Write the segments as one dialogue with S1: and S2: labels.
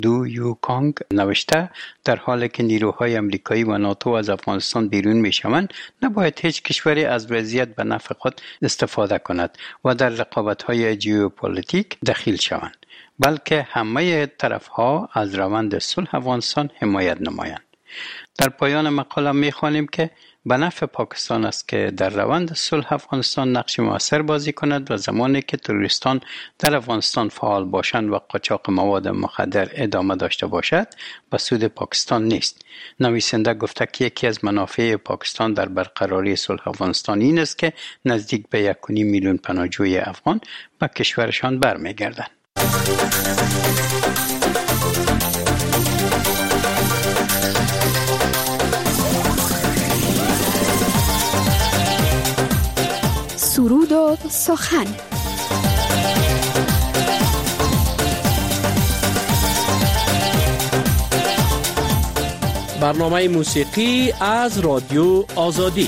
S1: دو یوکانگ نوشته در حالی که نیروهای امریکایی و ناتو از افغانستان بیرون میشوند نباید هیچ کشوری از وضعیت به نفع خود استفاده کند و در رقابت‌های ژئوپلیتیک دخیل شوند، بلکه همه طرف‌ها از روند صلح افغانستان حمایت نمایند. در پایان مقاله می‌خوانیم که به نفع پاکستان است که در روند صلح افغانستان نقش مؤثر بازی کند و زمانی که تروریستان در افغانستان فعال باشند و قاچاق مواد مخدر ادامه داشته باشد به سود پاکستان نیست. نویسنده گفته که یکی از منافع پاکستان در برقراری صلح افغانستان این است که نزدیک به 1.5 میلیون پناهجوی افغان به کشورشان برمیگردند.
S2: سرود و سخن.
S3: برنامه موسیقی از رادیو آزادی.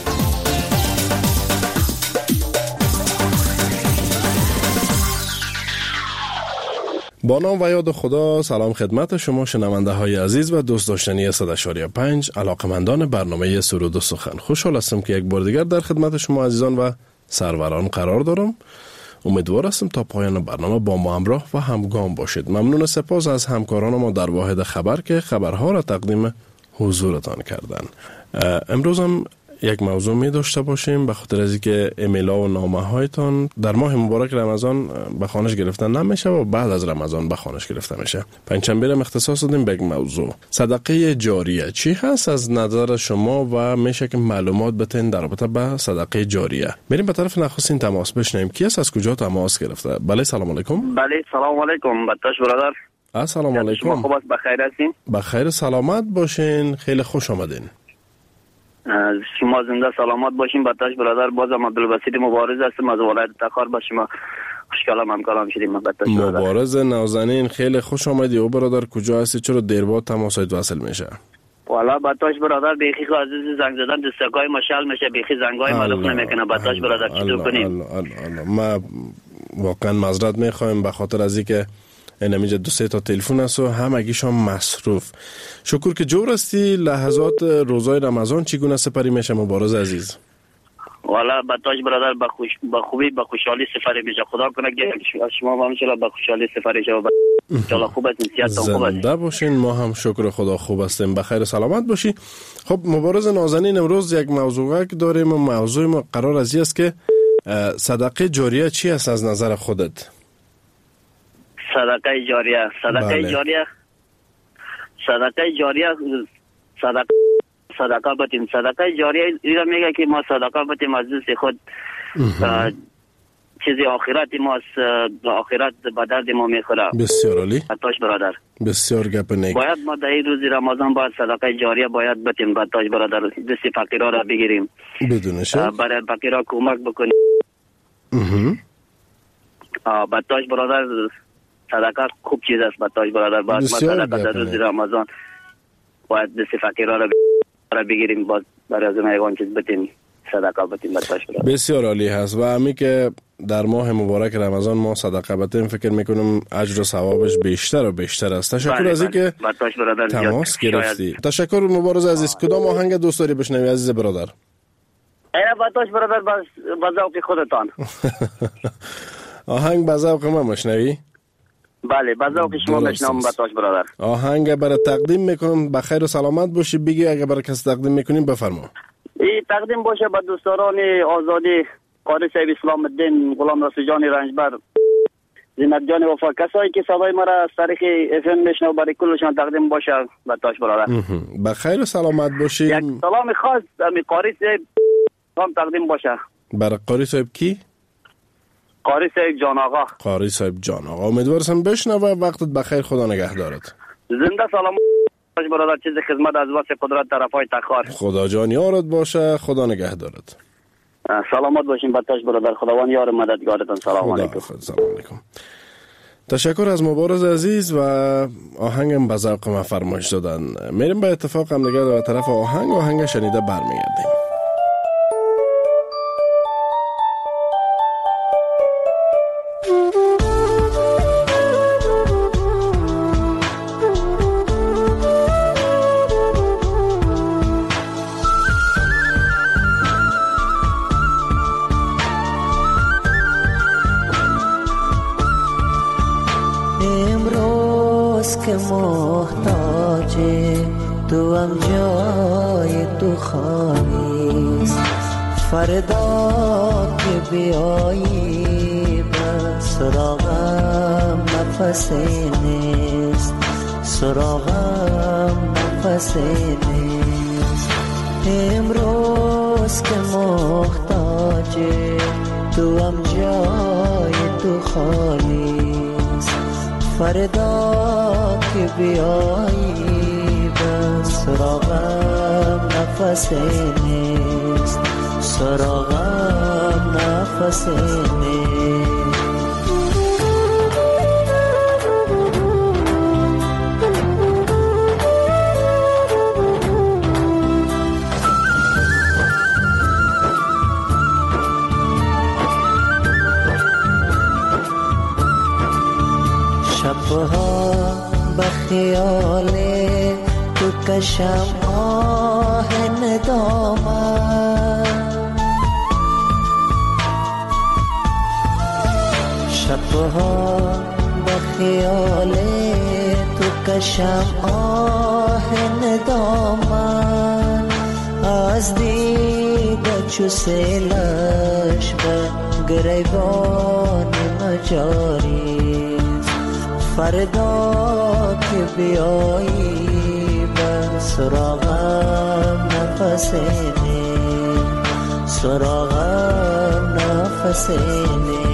S4: با نام و یاد خدا، سلام خدمت شما شنونده های عزیز و دوست داشتنی 100.5 علاقمندان برنامه سرود و سخن. خوشحال هستم که یک بار دیگر در خدمت شما عزیزان و سروران قرار دارم. امیدوار هستم تا پایان برنامه با ما همراه و همگام باشید. ممنون سپاس از همکاران ما در واحد خبر که خبرها را تقدیم حضورتان کردن. امروز هم یک موضوع می داشته باشیم به خاطر از اینکه ایمیل‌ها و نامه‌هایتان در ماه مبارک رمضان به خوانش گرفته نمیشه و بعد از رمضان به خوانش گرفته میشه. پنجشنبه را اختصاص دادیم به یک موضوع. صدقه جاریه چی هست از نظر شما و میشه که معلومات بتین در رابطه با صدقه جاریه. بریم به طرف نخستین تماس بشنویم. کی است، از کجا تماس گرفته؟ بله سلام علیکم.
S5: بله سلام علیکم بطاش برادر.
S4: السلام علیکم.
S5: خوب است، بخیر هستین؟
S4: بخیر سلامت باشین. خیلی خوش آمدین.
S5: شما زنده سلامت باشین بطاش برادر. بازم عبدالبسیط مبارز هستم از ولایت تخار. با شما خوشحالم همکارم شدیم بطاش برادر.
S4: مبارز نازنین خیلی خوش آمدی. او برادر کجا هستی؟ چرا دیر بعد تماسات وصل میشه؟
S5: والا بطاش برادر بیخی عزیز زنگ زدن دستگاه مشال میشه، بیخی زنگای معلوم نمیکنه بطاش برادر. چطور کنیم؟
S4: ما واقعا معذرت میخوایم به خاطر از اینکه اینمیجا 2-3 تا تلفن است و همگیشان مصروف. شکر که جور هستی. لحظات روزای رمضان چگونه سپری میشه مبارز عزیز؟
S5: والا بطاش برادر با خوبی با خوشحالی سفری میشه. خدا کنه که شما هم انشالله با خوشحالی سفری شو. انشالله خوب است، صحتتون خوب است.
S4: زنده باشین. ما هم شکر خدا خوب هستیم. بخیر سلامت باشی. خب مبارز نازنین، امروز یک موضوع داریم و موضوع ما قرار از است که صدقه جاریه چی است از نظر خودت؟
S5: صدقه جاریه صدقه بتیم. صدقه جاریه اینا میگه که ما صدقه بتیم از دست خود. چیزی آخرت ماست، آخرت به درد ما میخوره.
S4: بسیار عالی
S5: بطاش برادر.
S4: بسیار گپ نیک.
S5: باید ما در این روز رمضان باید صدقه جاریه باید بتیم بطاش برادر. دست فقیرا را بگیریم،
S4: بدون شک
S5: برای فقیرا کمک بکنیم. بطاش برادر صدقه خوب چیز است بطاش برادر. باید ما صدقه در روز رمضان باید دست فقیرا را بگیریم، باز برای از اون چیز بتیم صدقه بتیم بطاش برادر.
S4: بسیار عالی هست و همی که در ماه مبارک رمضان ما صدقه بتیم فکر میکنم اجر و ثوابش بیشتر و بیشتر است. تشکر از اینکه تماس گرفتی. تشکر مبارز عزیز. کدام آهنگ دوست داری بشنوی عزیز برادر؟
S5: اینا بطاش برادر با ذوق خودتان.
S4: آهنگ با ذوق ما مشنوی؟
S5: بله با ذوق شما میشنم بطاش برادر.
S4: آهنگ برای تقدیم میکنم. بخیر و سلامت باشی. بگی اگه برای کس تقدیم میکنیم بفرما.
S5: این تقدیم باشه به دوستداران آزادی، قاری صاحب اسلام الدین، غلام رسول جان رنجبر، زینت جان وفا، کسایی که صدای ما را از طریق اف ام میشنو برای کلشان تقدیم باشه بطاش برادر.
S4: بخیر و سلامت باشی.
S5: یک سلام خاص قاری صاحب هم تقدیم باشه. برای
S4: قاری صاحب کی؟
S5: قاری صاحب جان آقا.
S4: قاری صاحب جان آقا. امیدوارم بشنوه. وقتت بخیر. خدا نگهدارت.
S5: زنده سلام برادر. چیز خدمت از واسه قدرت طرفای تخار.
S4: خدا جان یارت باشه. خدا نگهدارت.
S5: سلامت باشین بطاش برادر. خداوند یار مددگارتان. سلام علیکم.
S4: سلام علیکم. تشکر از مبارز عزیز و آهنگم به ذوق ما فرمایش دادن. میریم به اتفاق هم دیگه به طرف آهنگ شنیده برمیگردیم.
S6: امروز که محتاج تو هم جای تو خالیست، فردا که بیایی به سراغم نفسی نیست، سراغم نفسی نیست. امروز که محتاج تو هم جای تو خالیست، فردا که بیایی به سراغم نفسی نیست، سراغم نفسی نیست. شبها بخیال تو کشم آه ندامت، شبها بخیال تو کشم آه ندامت، از دیده چو سیلش به گریبان مجاری، فردا که بیایی به سراغم نفسی نیست، سراغم نفسی نیست.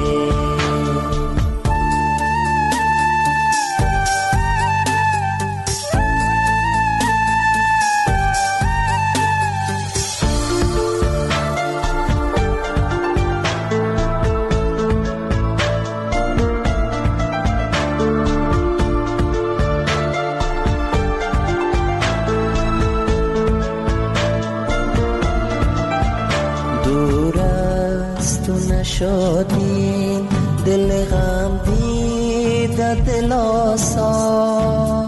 S6: شدین دل غم دیده دل آسا،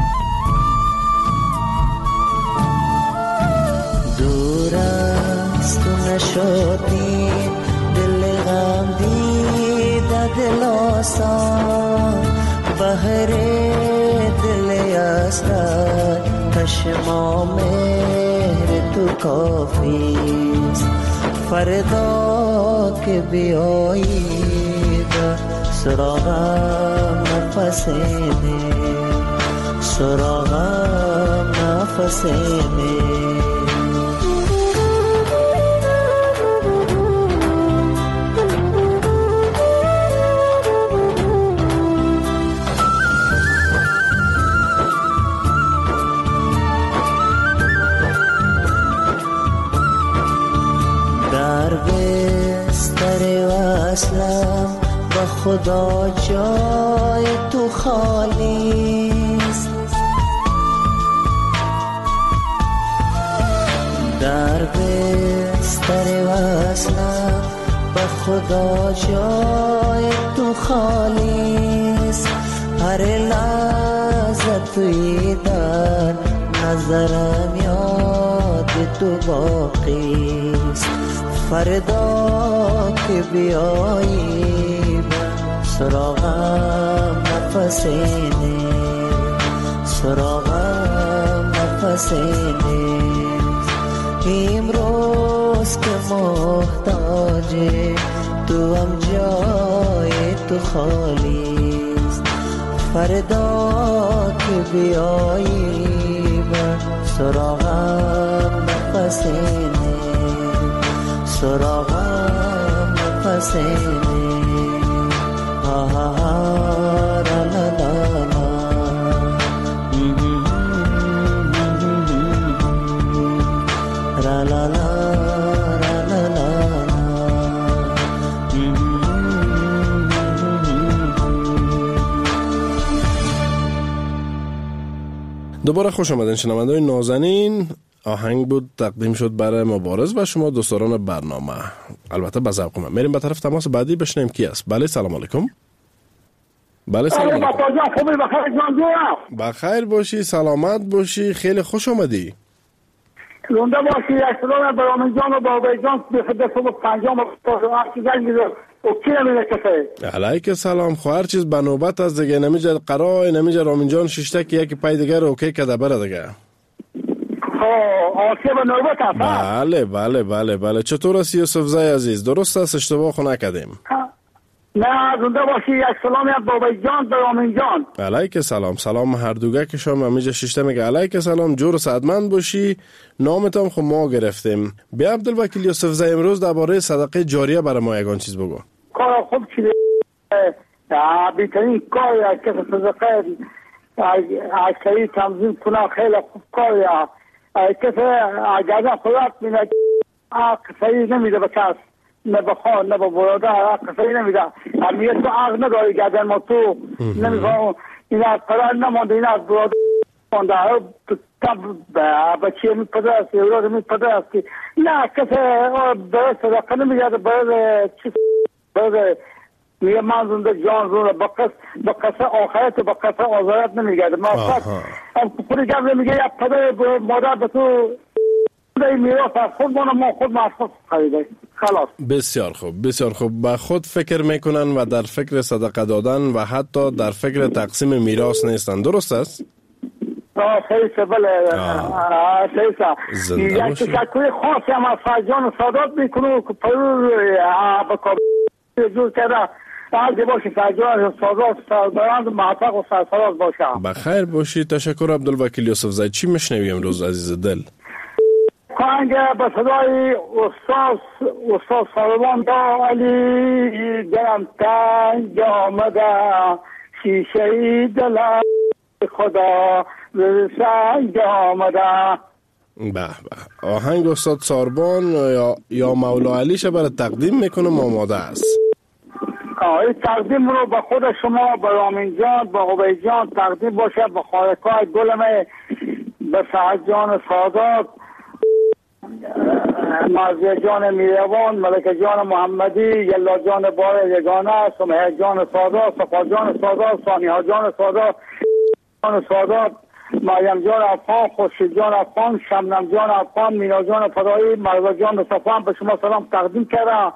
S6: دور است تو نشدین دل غم دیده دل آسا، بهر دل اسرار چشما مهر تو کافیست، فردا که بیایی به سراغم نفسی نیست، سراغم نفسی نیست. وصلم با خدا جای تو خالیست، در بستر وصلم با خدا جای تو خالیست، هر لحظه توی در نظرم یاد تو باقیست، فردا که بیایی به سراغم نفسی نیست، سراغم نفسی نیست. امروز که محتاجی تو هم جای تو خالیست، فردا که بیایی به سراغم نفسی نیست، سراغم نفسی نیست. را لا لا لا را لا لا را لا لا
S4: دوباره خوش آمدین شنونده‌های نازنین. آهنگ بود تقدیم شد برای مبارز و شما دوستداران برنامه. البته به ذوق من میریم به طرف تماس بعدی بشنیم کی است. بله سلام علیکم. بله سلام علیکم. بخیر باشی، سلامت باشی، خیلی خوش آمدی.
S7: زنده باشی. احترام برامون جان و بابای جان به خدمت شما پنجام و هرچی زنگ می‌زنم کی نمیده کسی.
S4: علیک سلام. خو هر چیز به نوبت از دیگه. نمیجه قرای نمیجه رامین جان ششته که یکی پای دیگه اوکی کده بره دیگه.
S7: آسه به نوبت هست.
S4: بله. چطور است یوسف زای عزیز؟ درست است اشتباه خو نکردیم؟
S7: نه زنده باشی. یک سلامی از بابای جان به رامین جان.
S4: علیک سلام. سلام هر دوگه که شما همیشه ششته میگه علیک سلام. جور سعدمند باشی. نامتان خو ما گرفتیم. بیا عبدالوکیل یوسف زای امروز درباره صدقه جاریه برای ما یگان چیز بگو.
S7: کار خوب چیه؟ بیترین کار که صدقه عسکری تنظیم کنه خیلی خوب کار. کسی اجازه خودت میده صحیح نمیده به کس، نه به خان نه به برادر صحیح نمیده. امیت تو عقل نداری گردن ما تو نمیفهم. این از پدر نمانده، این از برادر مانده. بچه میپده است اولاد میپده است. نه کسی برای صدقه نمیده، برای چیز برای میگه من زنده جان زنده با قصه آخرت و با قصه آزارت نمیگرده. ما خودی جب نمیگه یک پدر مادر به تو میراث از خود ما خود محفظ خریده. خلاص.
S4: بسیار خوب. با خود فکر میکنن و در فکر صدقه دادن و حتی در فکر تقسیم میراث نیستن. درست است؟
S7: صحیح. بله صحیح. یک تشکر خاصی هم از فرجان سادات میکنه که پرور به کابل جور کرده. سعادت باشی فرجان سادات سربرند محفظ و سرفراز باشه. بخیر
S4: باشی. تشکر عبدالوکیل یوسف زای. چی میشنوی امروز عزیز دل؟
S7: کانگه به صدای استاد سالوان دا علی گرم تنگ آمده شیشه دل خدا سنگ آمده.
S4: به آهنگ استاد ساربان یا مولا علیش برای تقدیم میکنم آماده است.
S7: این تقدیم رو به خود شما، به رامین جان، به عبی جان تقدیم باشه، به خالقای گلمه، به سعد جان سادات، مرزی جان میروان، ملک جان محمدی، یلا جان بار یگانه، سمه جان سادات، صفا جان سادات، ثانیه جان سادات، مریم جان افغان، خورشید جان افغان، شمنم جان افغان، مینا جان فدایی، مرزا جان صفان به شما سلام تقدیم کردم.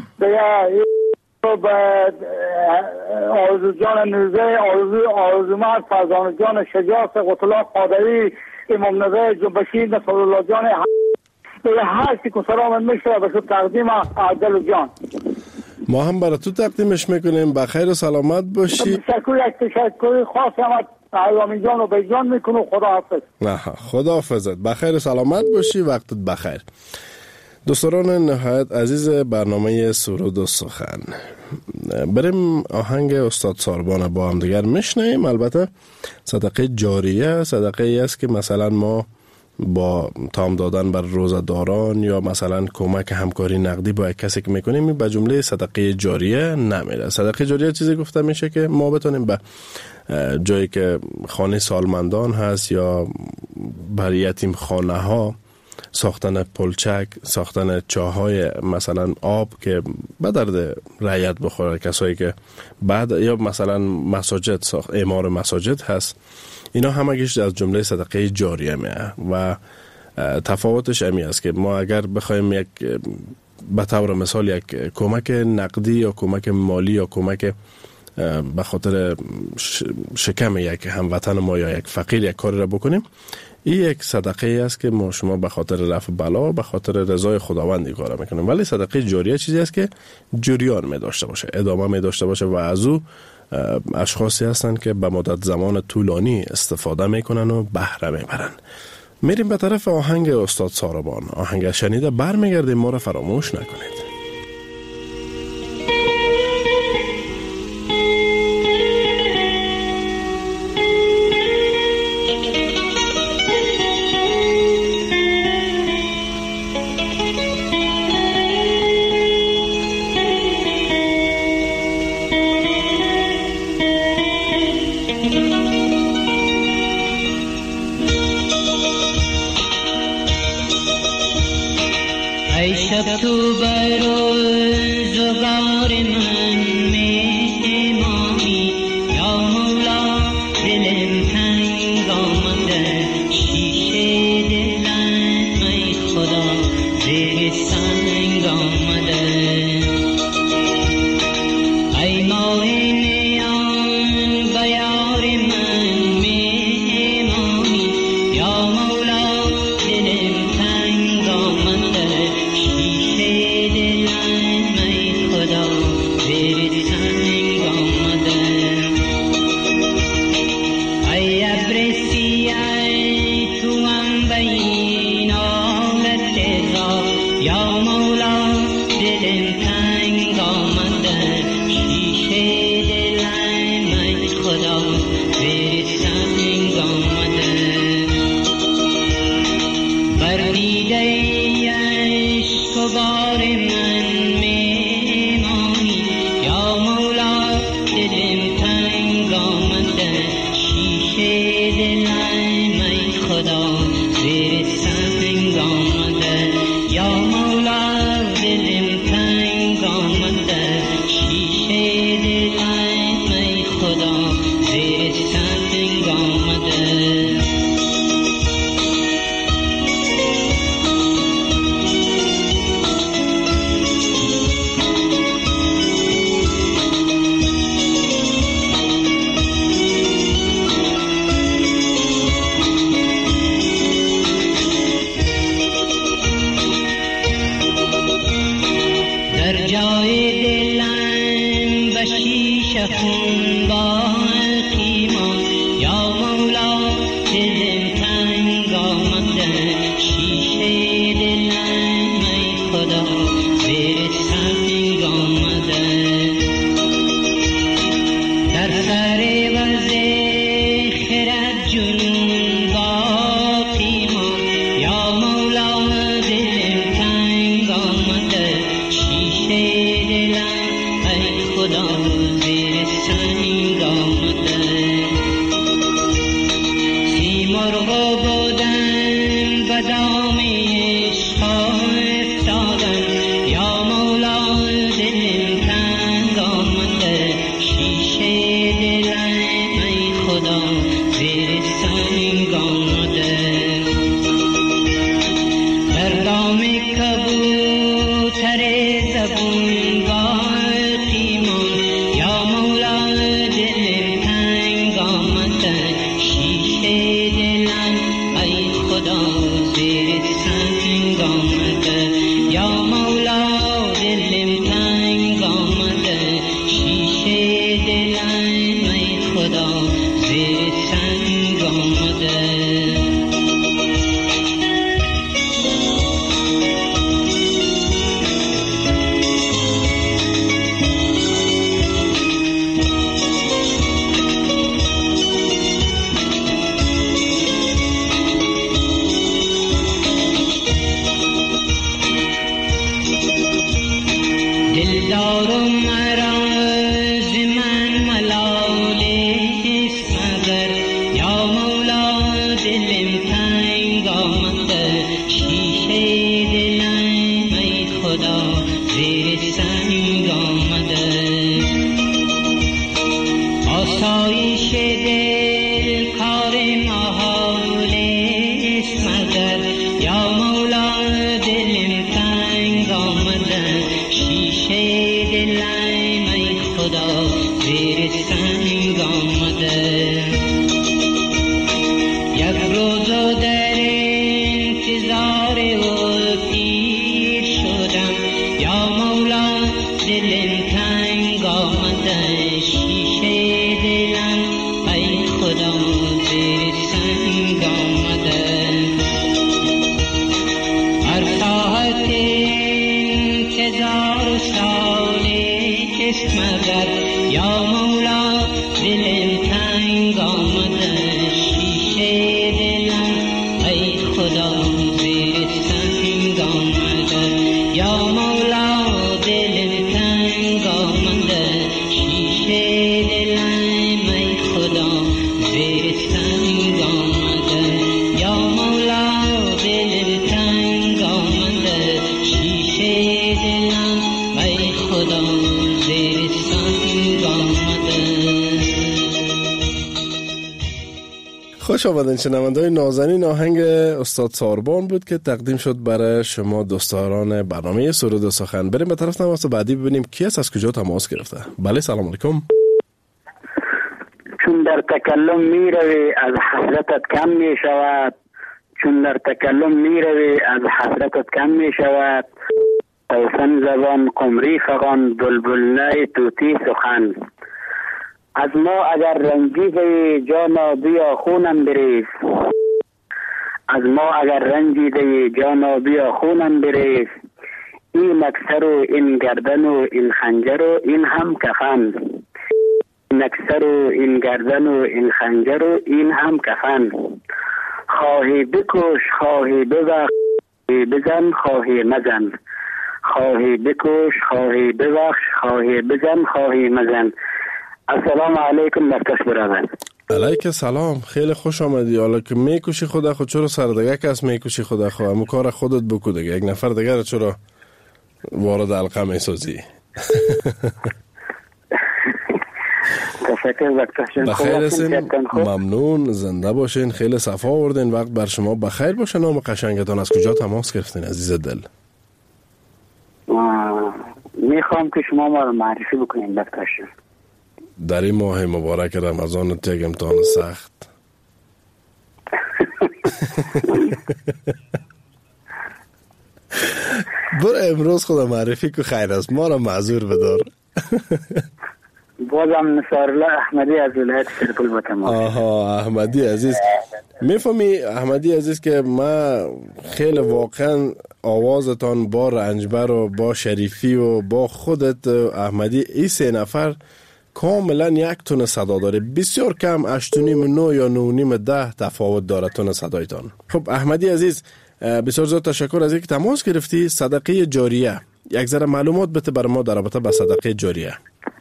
S7: به آرزو جان نوزه، آرزو مرد، فرزان جان شجاع، قطلا قادری، امام نظر جنبشی، نصر الله جان هر کی که سلام میشه به تو تقدیم عادل جان.
S4: ما هم برای تو تقدیمش میکنیم. بخیر و سلامت باشی.
S7: تشکر خاصی هم رامین جان و بیجان میکنم. خدا حافظ.
S4: خدا حافظت. بخیر و سلامت باشی. وقتت بخیر. دوستان نهایت عزیز برنامه سرود و سخن، بریم آهنگ استاد ساربان با هم دیگر میشنیم. البته صدقه جاریه صدقه ای است که مثلا ما با تام دادن بر روزداران یا مثلا کمک همکاری نقدی با کسی که میکنیم به جمله صدقه جاریه نمیره. صدقه جاریه چیزی گفته میشه که ما بتونیم به جایی که خانه سالمندان هست یا بر یتیم خانه ها ساختن پلچک، ساختن چاهای مثلا آب که به درد رعیت بخوره، کسایی که بعد یا مثلا مساجد اعمار مساجد هست، اینا همگیش از جمله صدقه جاریه میه و تفاوتش امی است که ما اگر بخوایم یک به طور مثال یک کمک نقدی یا کمک مالی یا کمک به خاطر شکم یک هموطن ما یا یک فقیر یک کاری را بکنیم، این یک صدقه ای است که ما شما به خاطر رفع بلا به خاطر رضای خداوند این کارا میکنیم. ولی صدقه جاریه چیزی است که جریان می داشته باشه، ادامه می داشته باشه و از او اشخاصی هستند که به مدت زمان طولانی استفاده میکنن و بهره میبرن. میریم به طرف آهنگ استاد ساربان. آهنگ شنیده برمیگردیم، ما را فراموش نکنید. خوش آمدین شنونده‌های نازنین. آهنگ استاد ساربان بود که تقدیم شد برای شما دوستداران برنامه سرود و سخن. بریم به طرف تماس بعدی ببینیم کی است، از کجا تماس گرفته. بله سلام علیکم.
S7: چون در تکلم می روی از حسرتت کم می شود، چون در تکلم می روی از حسرتت کم می شود. توسن زبان قمری فغان بلبل نای توتی سخن. از ما اگر رنجیده جانا بیا خونم بریز، از ما اگر رنجیده جانا بیا خونم بریز. این اکثر و این گردن و این خنجر و این هم کفن. این اکثر و این گردن و این خنجر و این هم کفن. خواهی بکش خواهی ببخش خواهی بزن خواهی مزن. خواهی بکش خواهی ببخش خواهی بزن خواهی مزن. السلام علیکم بختش برادر.
S4: علیک سلام، خیلی خوش آمدی. حالا که میکشی خدا خود، چرا سر دیگه کس میکشی خدا خود؟ همون کار خودت بکو دیگه، یک نفر دیگه چرا وارد حلقه میسازی؟
S7: تشکر بختشون.
S4: بخیر هستین، ممنون، زنده باشین، خیلی صفا آوردین. وقت بر شما بخیر باشه. نام قشنگتان، از کجا تماس گرفتین عزیز دل؟
S7: میخوام که شما ما رو معرفی بکنین بختشون.
S4: در این ماه مبارک رمضان یک امتحان سخت. برو امروز خدا معرفی که خیر است، ما را معذور بدار.
S7: بازم نصار الله احمدی از ولایت سرپل با تماس.
S4: آها احمدی عزیز، میفهمی احمدی عزیز که ما خیلی واقعا آوازتان با رنجبر و با شریفی و با خودت احمدی این 3 نفر کاملا یک تون صدا داره، بسیار کم 8.5 9 یا 9.5 10 تفاوت داره تون صدایتان. خب احمدی عزیز بسیار زیاد تشکر از اینکه تماس گرفتی. صدقه جاریه یک ذره معلومات بده بر ما در رابطه با صدقه جاریه.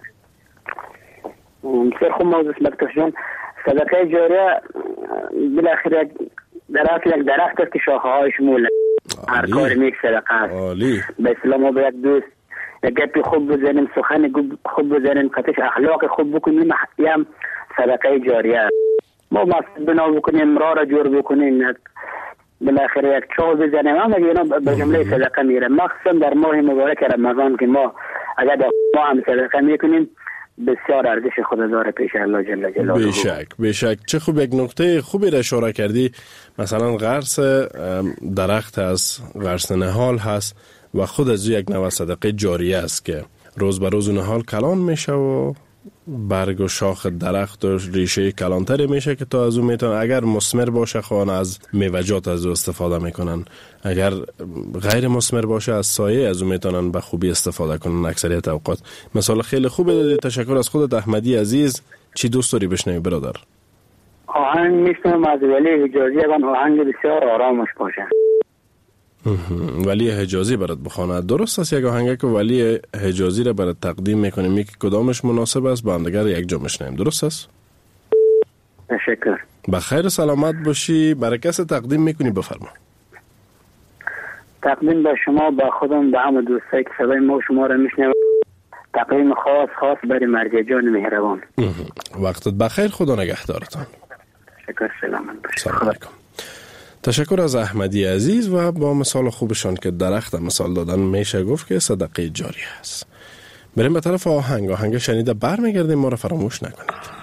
S5: بسیار خوب موضوع مکتوب. صدقه جاریه بالاخره در اصل یک درخت است که شاخه هایش مول هر کار میک صدقه است.
S4: عالی.
S5: به اسلام ما باید دوست یک گپی خوب بزنیم، سخن خوب بزنیم، قطعش اخلاق خوب بکنیم، هم صدقه جاریه است. ما مسجد بنا بکنیم، راه را جور بکنیم، بالاخره یک چال بزنیم، هم اینا به جمله صدقه میره. مخصوصا در ماه مبارک رمضان که ما اگر ما هم صدقه میکنیم بسیار ارزش خود داره پیش الله جل جلاله.
S4: بیشک چه خوب یک نکته خوبی را اشاره کردی. مثلا غرس درخت از غرس نهال هست و خود از یک نوع صدقه جاریه است که روز به روز نهال کلان میشه و برگ و شاخ درخت و ریشه کلانتری میشه که تا از اون میتونن اگر مثمر باشه خوان از میوجات از او استفاده میکنن، اگر غیر مثمر باشه از سایه از اون میتونن به خوبی استفاده کنن اکثریت اوقات. مثال خیلی خوبه دادی. تشکر از خودت احمدی عزیز. چی دوست داری بشنوی برادر؟
S5: آهنگ میشنم از ولی حجازی، اگر آهنگ بسیار آرامش باشه.
S4: ولی حجازی برات بخواند. درست است یک آهنگی که ولی حجازی را برات تقدیم میکنیم، یکی کدامش مناسب است با هم دیگر یک جا میشنیم. درست است؟
S5: تشکر.
S4: بخیر سلامت باشی. برای کس تقدیم میکنی بفرما.
S5: تقدیم به شما، به خودم، به همه دوستایی که صدای ما شما را میشنوند. تقدیم خاص برای مرجع جان مهربان.
S4: وقتت بخیر. خدا نگهدارتان.
S5: تشکر. سلامت باشید.
S4: سلام علیکم. تشکر از احمدی عزیز و با مثال خوبشان که درخت مثال دادن میشه گفت که صدقه جاریه است. بریم به طرف آهنگ شنیده برمیگردیم. ما را فراموش نکنید.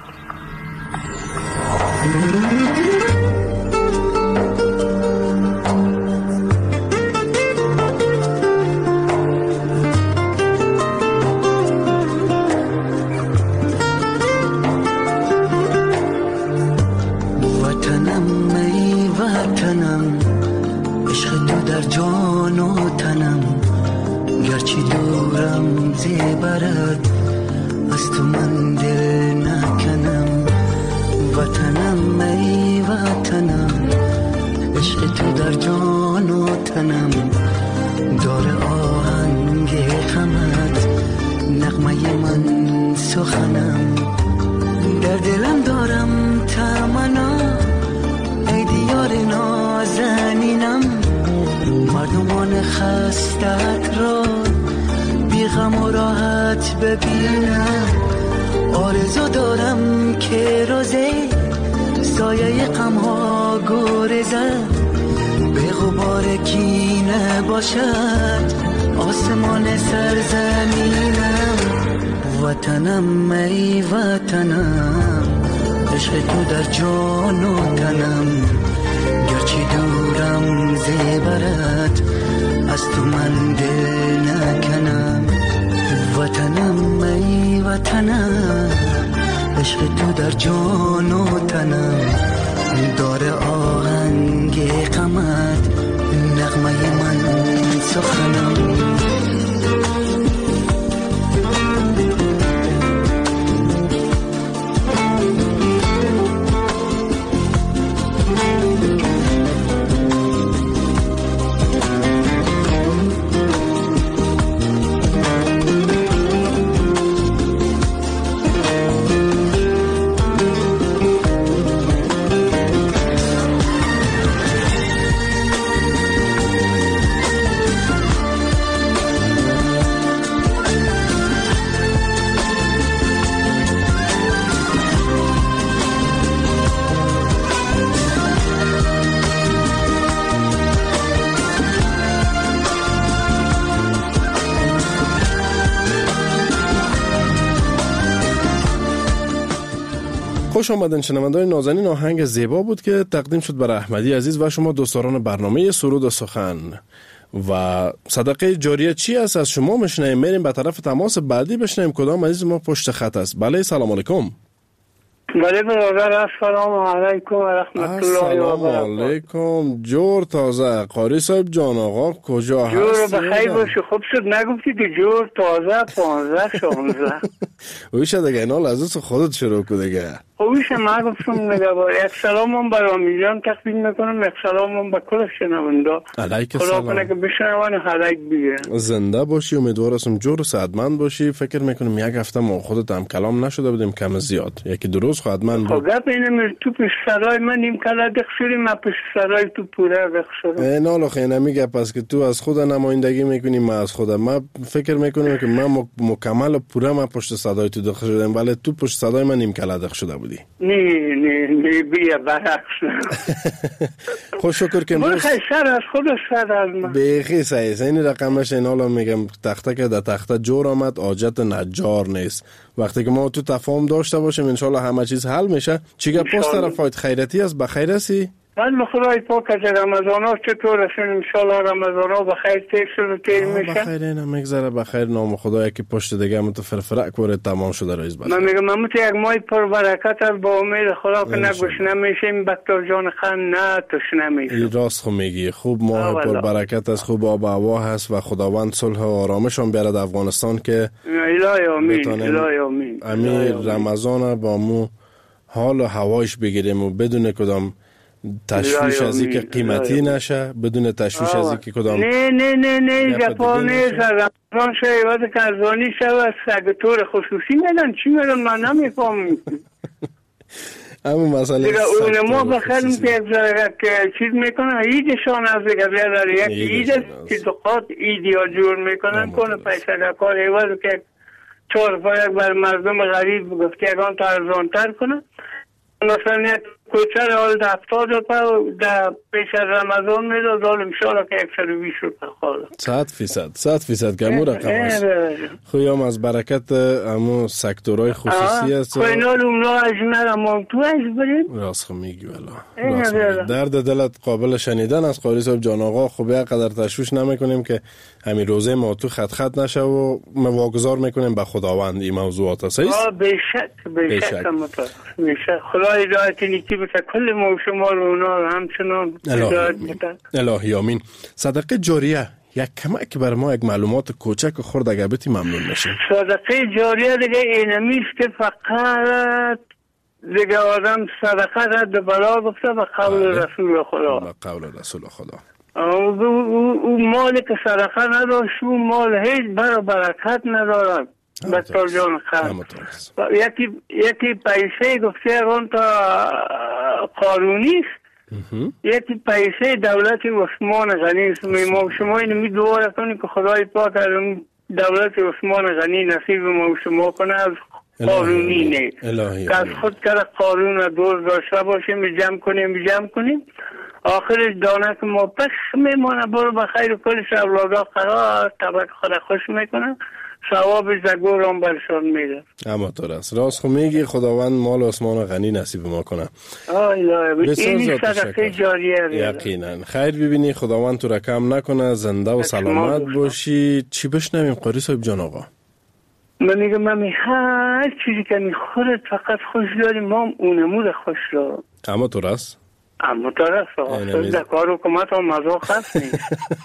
S6: از تو من دل نکنم، وطنم ای وطنم، عشق تو در جان و تنم، داره آهنگ غمت، نغمه من سخنم، در دلم دارم تمنا، ای دیار نازنینم، مردمان خستت را بی غم و راحت ببینم، آرزو دارم که روزه سایه غم ها گریزد، به غبار کینه باشد آسمان سرزمینم، وطنم ای وطنم، عشق تو در جان و تنم، گرچه دورم زیبرت از تو من دل نکنم، وطنم ای وطنم، عشق تو در جان و تنم، داره آهنگ غمت، نغمه من سخنم.
S4: خوش آمدین شنوندگان نازنین. آهنگ زیبا بود که تقدیم شد برای احمدی عزیز و شما دوستداران برنامه سرود و سخن. و صدقه جاریه چی است از شما میشنیم. میریم به طرف تماس بعدی بشنیم کدام عزیز ما پشت خط است. بله سلام علیکم.
S7: بله برادر، السلام علیکم و رحمت الله و برکاته.
S4: السلام علیکم. جور تازه. قاری صاحب جان آقا کجا هستی؟
S7: جور بخیر باشی. خوب شد نگفتی که جور تازه 15 16.
S4: ویشه دیگه اینا لازم خودت شروع کن دیگه.
S7: خوبیشه ما گفتم نگه با یک سلامم برای میلیان تقدیم میکنم، یک سلامم به کل شنونده.
S4: علیک
S7: خدا
S4: سلام.
S7: کنه که بشنوان حلق بگیرن.
S4: زنده باشی، امیدوارم جور و صحتمند باشی. فکر میکنم یک هفته ما خودت هم کلام نشده بودیم کم زیاد. یکی دو روز خدمت بود.
S7: خب گپ اینه تو پیش سرای من نیم کلا دق شدیم، من پیش سرای تو پوره دق شدم.
S4: نه لخ اینا میگه پس که تو از خود نمایندگی میکنی، من از خودم. من فکر میکنم که من مکمل و پوره من پشت صدای تو دق شدم، ولی تو پشت صدای من نیم کلا دق شده بودی.
S7: نه بیا برعکس.
S4: خوش شکر که
S7: برای سر از خودش سر از من
S4: بیخی سعیس. این رقمش این حالا میگم تخته که در تخته جور آمد آجت نجار نیست. وقتی که ما تو تفاهم داشته باشیم انشالله همه چیز حل میشه. چیگه پست طرفایت خیرتی است؟ بخیر هستی؟
S7: من خدای پاک از رمضان ها چطور هستین؟ انشالله رمضان ها بخیر تیر شده تیر میشه.
S4: بخیر اینا میگذره بخیر. نام خدا یکی پشت دیگه متفرفرک وارد تمام شده رئیس بخیر.
S7: من میگم من یک ماه پر برکت است با امید خدا که نگوش نمیشیم. بکتر جان خان نه توش نمیشیم.
S4: راست خو میگی. خوب ماه پر برکت است، خوب آب و هوا هست و خداوند صلح و آرامش هم بیاره در افغانستان که
S7: الهی آمین الهی آمین.
S4: امیر رمضان با مو حال و هوایش بگیریم و بدون کدام تشویش از اینکه قیمتی نشه، بدون تشویش از اینکه کدام
S7: نه جپا نیست. رمضان شاید که ارزانی شود سگتور خصوصی میدن چی میدن من نمیفهم.
S4: اما مسئله
S7: دیگه ما بخیرم که یک چیز میکنن ایدشان از دیگه بیادر یک ایده که دقات ایدی ها جور میکنن کنه پیسه کار ایواز که 4 پایک بر مردم غریب گفته یکان تا ارزانتر کنن. مثلا یک کوچه حال 70 روپه در پیش از رمضان میداد حال امشالا که 120 روپه خواهد
S4: 100% که امو رقم هست. خویم از برکت امو سکتورهای خصوصی هست.
S7: خوینال اومنا اجمر امام تو اج بریم
S4: راست خو میگی والا. درد دلت قابل شنیدن از قاری صاحب جان آقا. خب یک قدر تشویش نمیکنیم که همین روزه ما تو خط نشه و واگذار میکنیم به خداوند این موضوعات هست.
S7: بیشک خدای هدایت نیکی بشه کل ما و شما رو اونا همچنان هدایت بودن.
S4: الهی آمین. صدقه جاریه یک کمک بر ما یک معلومات کوچک و خرد اگه بتی ممنون میشیم.
S7: صدقه جاریه دیگه اینمیست که فقط دیگه آدم صدقه رد بلا گفته و قول رسول خدا. او مال که صدقه نداشت او مال هیچ برکت ندارد. بطور جان خان یکی پیسه گفته اون تا قانونی است، یکی پیسه دولت عثمان غنی است. ما شما اینو می دعا کنیم که خدای پاک دولت عثمان غنی نصیب ما شما کنه از قانونی نه که از خود که قانون دوز داشته باشیم جمع کنیم آخرش دانه که ما پس میمانه برو بخیر کلش اولادا قرار طبق خود خوش میکنه ثواب زگور هم برشان میده. اما
S4: تو راست خو میگی. خداوند مال عثمان غنی نصیب ما کنه.
S7: این صدقه جاریه
S4: یقینا. خیر ببینی. خداوند تو رکم نکنه. زنده و سلامت باشی. چی بشنویم قاری صاحب جان آقا؟
S7: من میگم من هر چیزی که میخورد فقط خوش داریم ما اونمود خوش دارم.
S4: اما تو راست
S7: دکار حکومت هم مذاق هست نیست.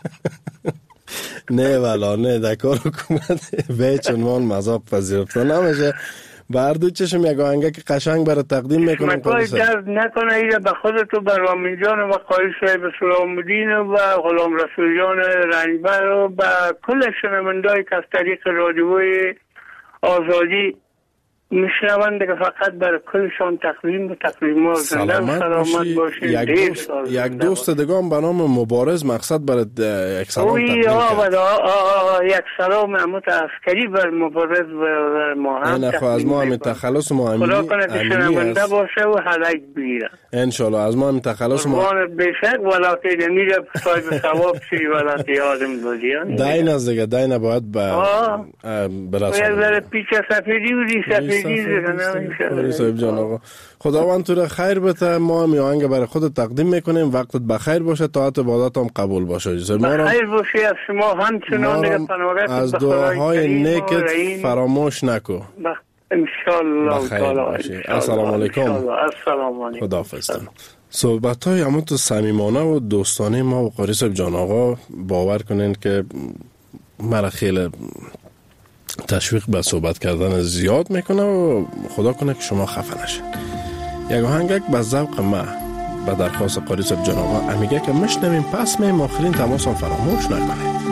S4: نه والا نه دکار حکومت به چنمان مذاق پذیرفته نمیشه. بردو چشم یک آهنگه که قشنگ برای تقدیم میکنم.
S7: مکای درد نکنه ایره به خودتو بر امین جان و قاری صاحب سلام الدین و غلام رسول جان رنجبر و به کل شنونده‌ای که از طریق رادیوی آزادی میشنوند که فقط برای کلشان تقدیم و تقدیمات
S4: سلامت باشید. یک دوست دیگه هم به نام مبارز مقصد برای یک سلام تقدیم کرد.
S7: یک سلام امت عسکری بر مبارز بر ما هم
S4: از ما هم تخلص ما امینی
S7: خدا کنه که شنونده باشه و حلق بگیره
S4: انشالله. از ما هم تخلص ما
S7: بشک ولاتی نمیره صاحب ثواب شی ولاتی آدم بودی
S4: داین از دیگه داین باید برسانه
S7: باید پیچ سفیدی و ری
S4: صاحب جان آقا خداوند تو را خیر بده. ما هم آهنگ برای خود تقدیم میکنیم. وقتت بخیر باشه. طاعت عبادت هم قبول باشه.
S7: بخیر باشه. از شما همچنان
S4: از دعاهای نیکت فراموش نکو.
S7: انشالله
S4: بخیر. السلام علیکم.
S7: السلام علیکم.
S4: خداحافظ. صحبت های همون تو صمیمانه و دوستانه ما و قاری صاحب جان آقا باور کنین که مرا خیلی تشویق به صحبت کردن زیاد میکنه و خدا کنه که شما خفه نشید. یک آهنگک به ذوق ما به درخواست قاری صاحب جان آقا امیگه که مشنویم پس میم آخرین تماس هم فراموش نکنید.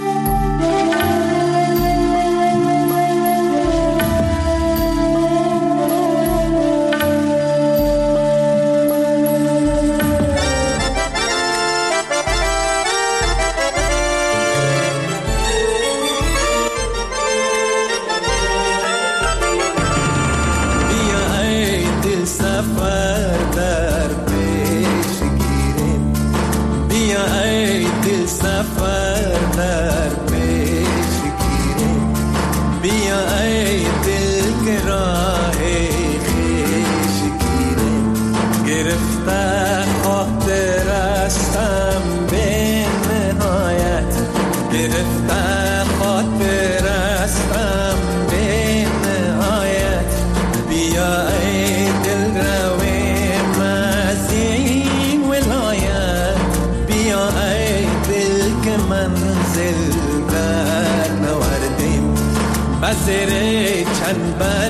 S8: بسره چند بر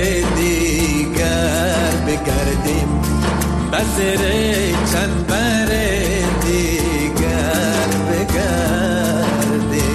S8: دیگر بگردیم بسره چند بر دیگر بگردیم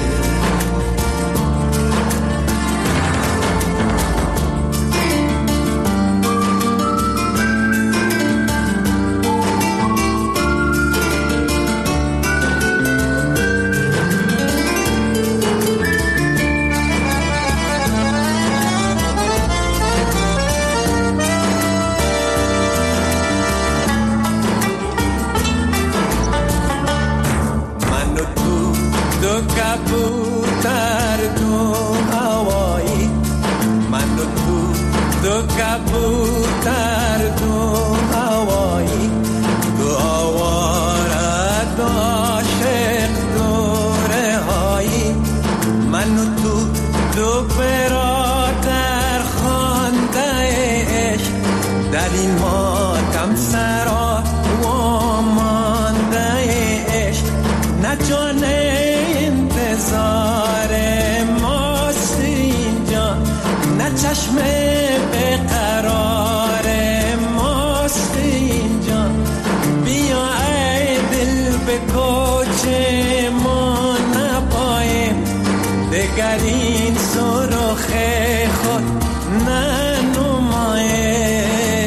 S8: کبوتر تو هوایی من و تو دو کبوتر تو هوایی تو آواره دو عاشق دو رهایی من و تو دو برادر خوانده عشق در این ماتم سرا و مانده عشق نجانه انتظار ماست اینجا نه چشم به قرار ماست اینجا بیا ای دل به کوچه ما نپایم دگر این سرخ خود ننمایم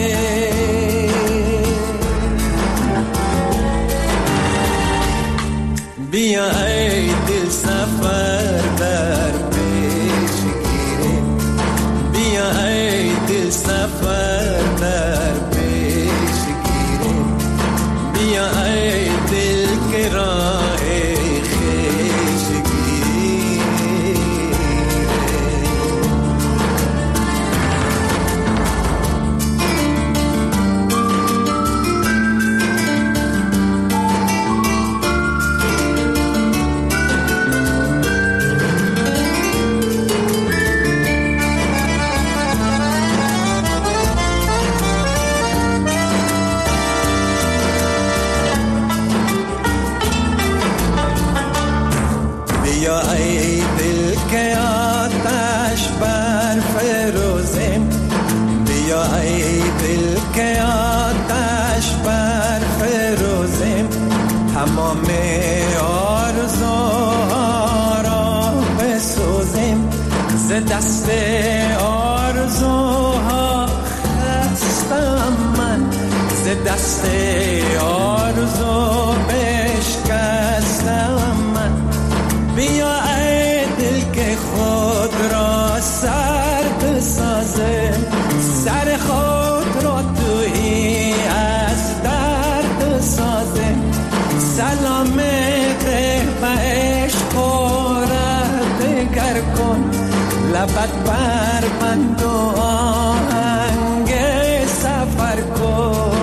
S8: بیا ای دل سفر در پیش گیریم بیا ای دل سفر در پیش گیریم بیا ای دل که راه خویش گیریم بیا ای دل که آتش بر فروزیم بیا ای دل که آتش بر فروزیم تمام آرزوها را بسوزیم ز دست آرزوها خستم من ز دست آرزو بشکستم من بیا ای دل که خود را سرد سازه سر خود را تویی از درد سازه سلام ده و عشق را دگر کن لبت بر بند و آهنگ سفر کن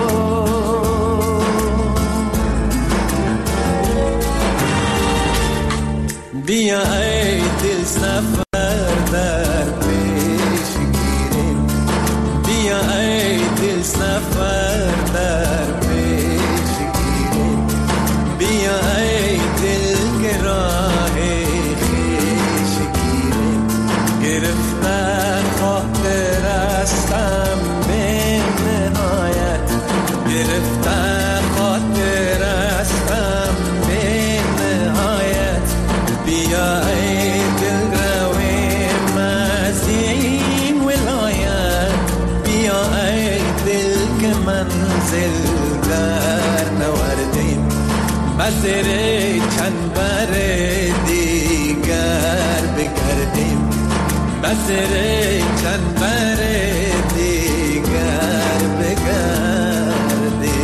S8: بیا ای دل سفر در پیش گیر منزلگر نوردیم بزر چنبر دیگر بگردیم بزر چنبر دیگر بگردیم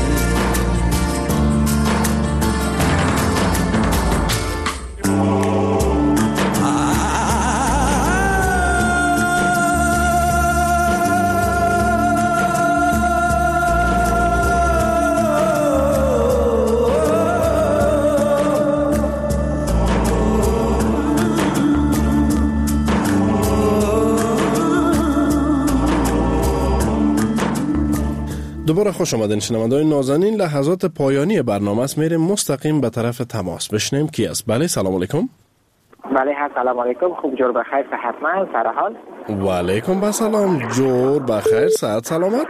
S4: دوباره خوش آمدین شنوندگان نازنین. لحظات پایانی برنامه است، میریم مستقیم به طرف تماس. بشنیم کی است. بله سلام علیکم.
S9: بله سلام علیکم. خوب جور بخیر صحتمند سر حال.
S4: و علیکم السلام جور بخیر صحت سلامت.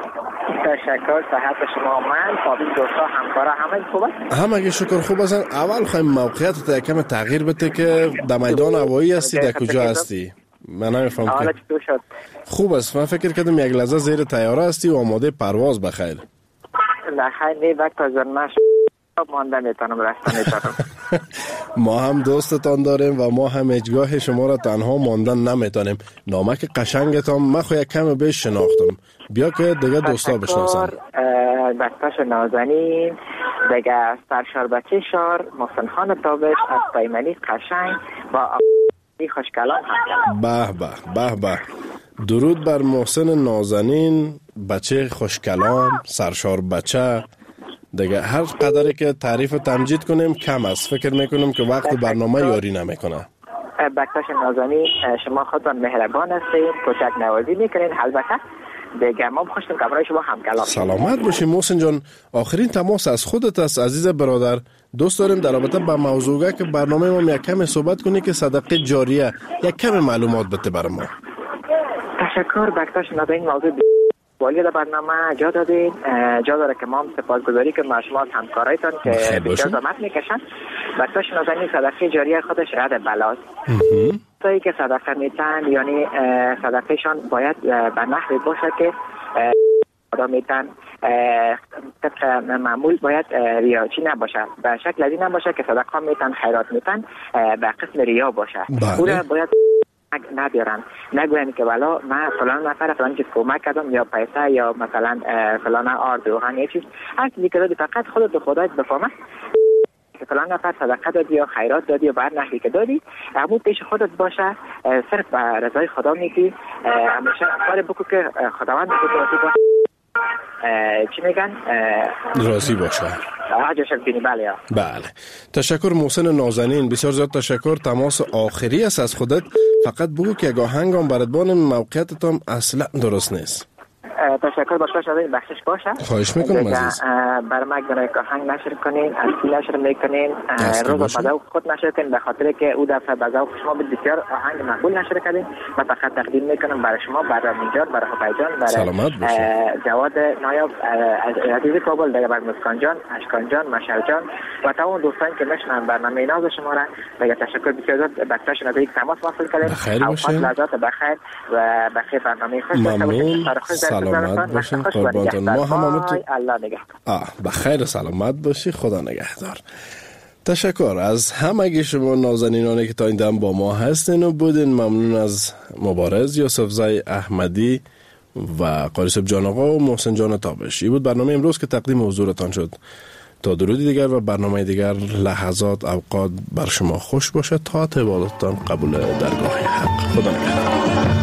S9: تشکر. صحت شما من فاضل دوستا همکارا همه خوب است؟
S4: همه شکر خوب هستن. اول خواهیم موقعیت تا یکم تغییر بده که در میدان هوایی هستی در کجا هستی؟ من نمیفهم
S9: حالا
S4: که
S9: چطور شد؟
S4: خوب است. من فکر کردم یک لحظه زیر طیاره هستی و آماده پرواز بخیر.
S9: نه خیر نه وقت از ماش مانده میتونم رفتن میتونم.
S4: ما هم دوستتان داریم و ما هم هیچگاه شما را تنها ماندن نمیتونیم. نامک قشنگتان من خو یک کم بیش شناختم. بیا که دیگه دوستا بشناسم.
S9: بکتاش نازنین دیگه سرشار بچه شار محسن خان تابش از پیمانی قشنگ با خوشکلام هستم.
S4: به به درود بر محسن نازنین بچه خوشکلام سرشار بچه. دیگه هر قدری که تعریف و تمجید کنیم کم است. فکر میکنم که وقت برنامه یاری نمیکنه.
S9: بکتاش نازنین شما خودتان مهربان هستید، کوچک نوازی میکنین. البته دیگه ما خوشتون که برای شما هم کلام.
S4: سلامت باشی محسن جان. آخرین تماس از خودت است عزیز برادر. دوست داریم در رابطه با موضوعی که برنامه ما یک کم صحبت کنی که صدقه جاریه یک کم معلومات بده برای ما.
S9: تشکر بکتاش نازنین. موضوع والی در برنامه جا دادید. جا داره که ما هم سپاسگزاری که ما شما همکارایتان که بسیار زحمت میکشن. بکتاش نازنین صدقه جاریه خودش رد بلاست. تایی که صدقه میتن یعنی صدقهشان باید به نحوی باشه که آدم میتن طبق معمول باید ریاچی نباشه، به شکل ازی نباشه که صدقه میتن خیرات میتن به قسم ریا باشه. او را باید ندارن نگوین که والا من فلان نفر فلان چیز کمک کردم یا پیسه یا مثلا فلان آرد روحان یه چیز هر چیزی که دادی فقط خودت به خدایت بفهمه که فلان نفر صدقه دادی یا خیرات دادی یا بر نحوی که دادی همون پیش خودت باشه، صرف به رضای خدا میگی. همیشه کار بکو که خداوند بکو چی میگن؟
S4: راضی باشه. بله تشکر محسن نازنین. بسیار زیاد تشکر. تماس آخری است از خودت. فقط بگو که گاهنگام بردبان موقعیتتان اصلا درست نیست.
S9: تشکر باشه شده بخشش باشه.
S4: خواهش میکنم عزیز.
S9: برای ما گناه آهنگ نشر کنین، اصلی نشر میکنین، روز با ذوق خود نشر کنین به خاطر که او دفعه با ذوق شما بسیار آهنگ مقبول نشر کردین. من فقط تقدیم میکنم برای شما، برای میجان، برای حبیجان، برای جواد نایب عزیز کابل، دیگه برای مسکان جان، اشکان جان، مشعل جان و تمام دوستان که میشنن برنامه ناز شما را. دیگه تشکر بسیار زیاد. بکتاش نده یک تماس واصل کردین. اوقات لذات بخیر و بخیر برنامه خوش باشه.
S4: سلامت باشین قربانتون. ما هم
S9: الله نگهدار.
S4: بخیر سلامت باشی. خدا نگهدار. تشکر از همه شما نازنینانی که تا این دم با ما هستین و بودین. ممنون از مبارز یوسفزای احمدی و قاری صاحب جان آقا و محسن جان تابشی. بود برنامه امروز که تقدیم حضورتان شد. تا درودی دیگر و برنامه دیگر. لحظات اوقات بر شما خوش باشه تا عبادتتان قبول درگاه حق. خدا نگهدار.